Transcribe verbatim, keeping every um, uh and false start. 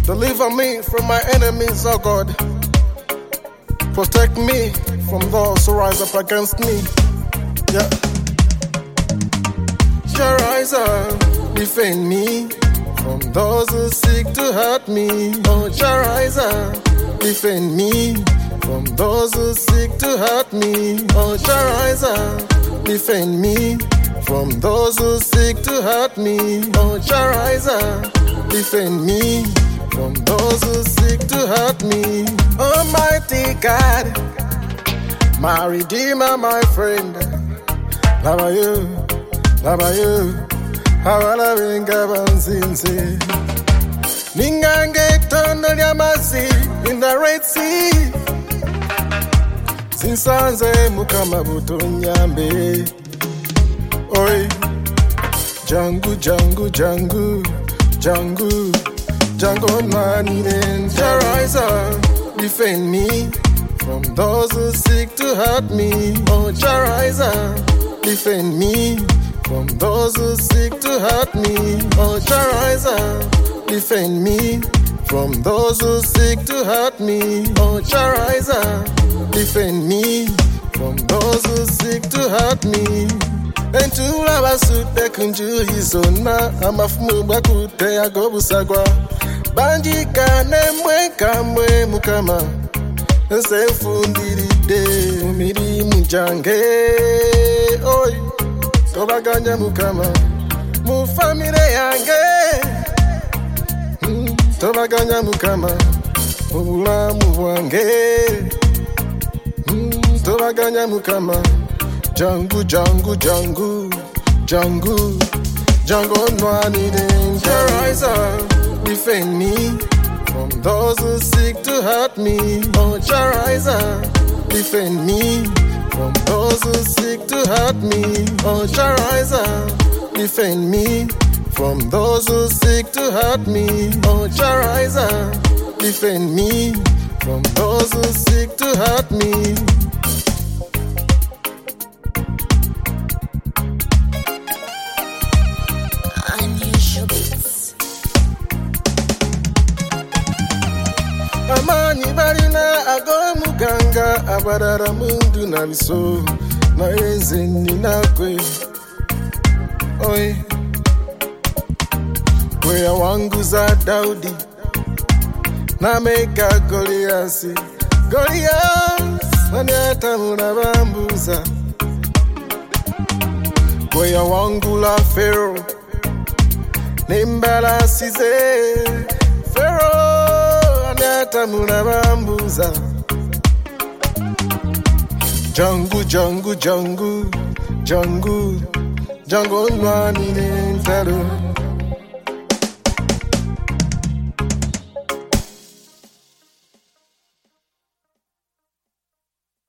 Deliver me from my enemies, oh God. Protect me from those who rise up against me. Yeah. Jah rise up, defend me from those who seek to hurt me. Oh, Jah rise up, defend me from those who seek to hurt me. Oh, Jah rise up, defend me from those who seek to hurt me. Oh, Jah rise up, defend me from those who seek to hurt me. Almighty God, my Redeemer, my friend. Love you, love you. Hawala wenga banzinze. Ningange tondo lyamazi in the Red Sea. Zinsanze mukama butonyambe. Oi, jangu jangu jangu jangu jangu nani then Jah rise up, defend me from those who seek to hurt me. Oh, Jah rise up, defend me from those who seek to hurt me. Oh, Jah rise up, defend me from those who seek to hurt me. Oh, Jah rise up, defend me from those who seek to hurt me. Entula basute kunjuhizona amafumu bakute agobusagwa banjika nemwe kamwe mukama nsefundilide umirimu jange oi tobaganya mukama mu famile yange mm, tobaganya mukama mu bulamu bwange mm, tobaganya mukama jangu jangu jangu jangu jangu nwani den Jah rise up, defend me from those who seek to hurt me. Oh, Jah rise up, defend me from those who seek to hurt me. Oh, Jah rise up, defend me from those who seek to hurt me. Oh, Jah rise up, defend me from those who seek to hurt me. Amani barina ago muganga abarara mundu na miso na enzeni nakwe. Oi, kweya wangu za Daudi na meka Goliasi. Golias wanyata munabambuza. Kweya wangu la Pharaoh nimbala size Pharaoh nyata munabambuza. Jangu jangu jangu jangu jangu nwani nentalo.